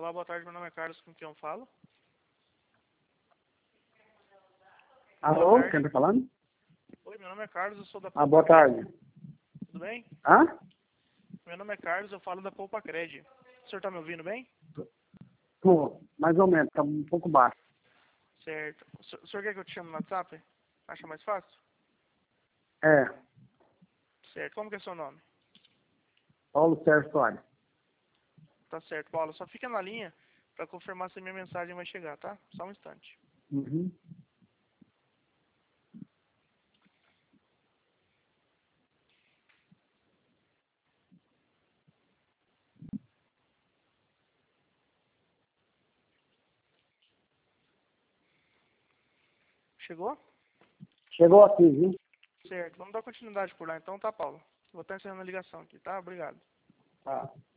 Olá, boa tarde, meu nome é Carlos, com quem eu falo? Alô, Boa tarde. quem tá falando? Oi, meu nome é Carlos, eu sou da Ah, Poupa boa tarde. Tudo bem? Hã? Meu nome é Carlos, eu falo da Poupa Cred. O senhor tá me ouvindo bem? Tô, mais ou menos, tá um pouco baixo. Certo. O senhor quer que eu te chame no WhatsApp? Acha mais fácil? É, Certo. Como que é seu nome? Paulo Sérgio Soares. Tá certo, Paulo. Só fica na linha pra confirmar se minha mensagem vai chegar, tá? Só um instante. Uhum. Chegou? Chegou aqui, viu? Certo. Vamos dar continuidade por lá então, tá, Paulo? Vou estar encerrando a ligação aqui, tá? Obrigado. Tá.